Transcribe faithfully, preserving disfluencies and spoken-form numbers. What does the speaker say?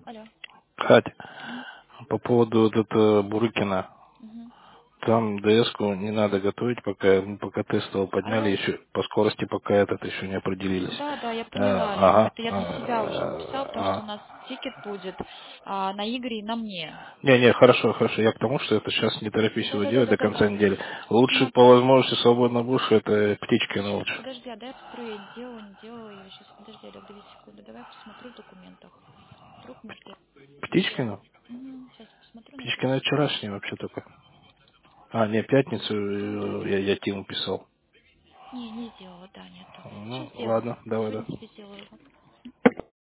Алло. Кать, Мгм. по поводу вот этого Бурыкина. Мгм. Там ДС-ку не надо готовить, пока, мы пока тестового подняли, Алло. еще по скорости пока этот еще не определились. Да, да, я Э, поняла, Лем. ага. Это я для себя уже написала, э, потому что у ага. нас тикет будет а, на Игоре и на мне. Не, не, хорошо, хорошо. Я к тому, что это сейчас не торопись Да, его да, да, делать да, до да, конца да. недели. Лучше по Смотри. возможности свободно будешь, это Птичкина Сейчас, лучше. подожди, а дай я посмотрю, я делала, не делала ее. Сейчас, подожди, Олег, две секунды. Давай посмотрю в документах. Вдруг мы где-то Птичкина? Сейчас посмотрю на всякий Птичкина случай. вчерашний вообще только. А, не, пятницу э, я, я Тиму писал. Не, не сделала, да, нету. Ну, Сейчас сделаю. ладно, давай, Сегодня да. тебе